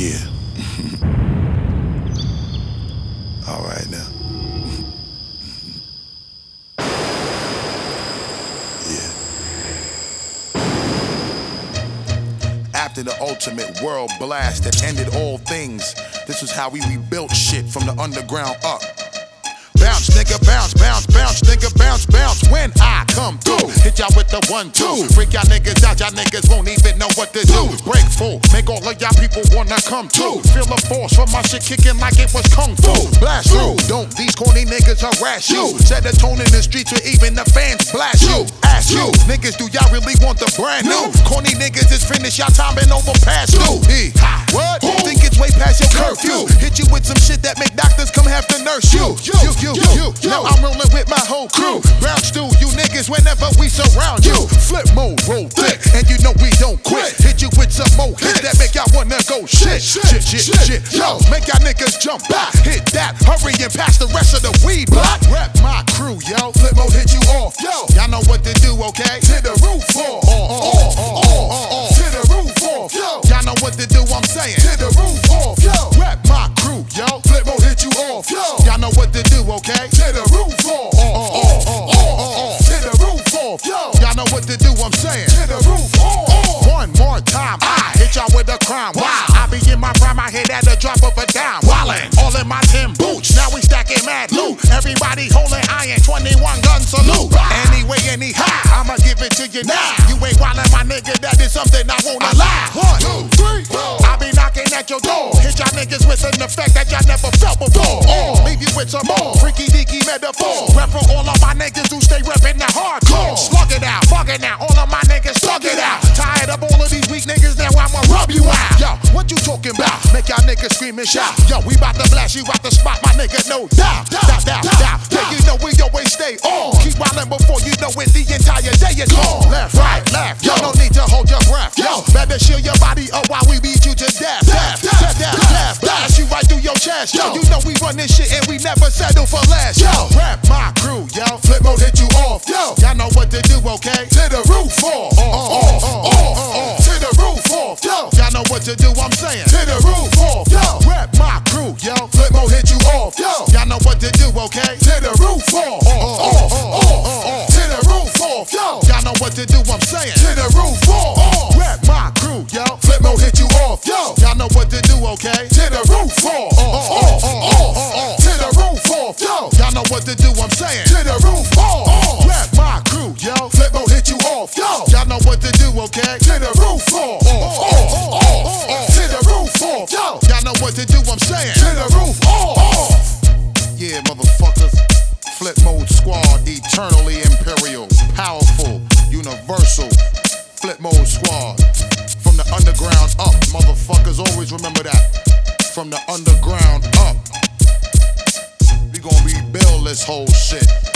Yeah. All right now. Yeah. After the ultimate world blast that ended all things, this was how we rebuilt shit from the underground up. Bounce, nigga, bounce, bounce, bounce, nigga, bounce, bounce. When I come through, hit y'all with the 1-2. Freak y'all niggas out, y'all niggas won't even know what to do. Break full, make all of y'all people wanna come too. Feel the force from my shit kicking like it was kung fu. Blast through, don't these corny niggas harass you. Set the tone in the streets where even the fans blast you. Ask you, niggas, do y'all really want the brand new? Corny niggas is finished, y'all time been over past due. What? Think it's way past your curfew. Hit you with some shit that make doctors come have to nurse you. Now I'm rolling with my whole crew. Brown stew, you niggas whenever we surround you. Flip mode, roll thick, and you know we don't quit. Hit you with some more hits that make y'all wanna go shit. Yo, make y'all niggas jump back. Hit that, hurry and pass the rest of the weed block. Rap my crew, yo. Flip mode hit you off, yo. Y'all know what to do, okay? To the roof off, to the roof off, yo. Y'all know what to do, I'm saying. To the roof off, yo. Rap my crew, yo. Flip mode hit you off, yo. Y'all know what to do, okay? To the roof off, to the roof off, yo. Y'all know what to do, I'm saying. To the roof off. One more time, I hit y'all with a crime. Wow, I be in my prime, I hit at the drop of a dime. Wildin', all in my Tim boots, now we stacking mad loot. Everybody holding iron, 21 gun salute. Anyway, anyhow, I'ma give it to you now. You ain't wildin', my nigga, that is something I won't allow. 1, 2, 3, I be knocking at your door. Hit y'all niggas with an effect that y'all never felt before. Leave you with some more freaky deaky metaphor. Rep for all of my niggas who stay reppin' the hardcore. Slug it out, bug it out, all of my niggas slug it out. Tired of all of these weak niggas, now I'ma rub you out. Yo, what you talking about? Make y'all niggas scream and shout. Yo, we bout to blast you out the spot, my nigga, no doubt. Yeah, you know we always stay on. Keep wildin' before you know it, the entire day is gone. Left, right, left, yo, no need to hold your breath. Yo, better shield your body up while we beat you to death. Blast you right through your chest. Yo, you know we run this shit and we never settle for less. Yo, rap my crew, yo. Flip mode hit you off, yo. Y'all know what to do, okay? To the roof off, to the roof off, yo. Y'all know what to do, I'm saying. To the roof off, yo. Rap my crew, yo. Flip mode hit you off, yo. Y'all know what to do, okay? To the roof off, to the roof off, yo. Y'all know what to do, I'm saying. To the roof off, rap my crew, yo. Flip mode hit you off, yo. Y'all know what to do, okay? To the roof off, to the roof off, yo. Y'all know what to do, I'm saying. To the roof off, rap my crew, yo. Flip mode hit you off, yo. Y'all know what to do, okay? To the roof off, to the roof off, yo. Y'all know what to do, I'm saying. To the roof off. Yeah, motherfuckers. Flip mode squad, eternally imperial, powerful, universal. Flip mode squad. From the underground up, motherfuckers, always remember that. From the underground up. We gon' rebuild this whole shit.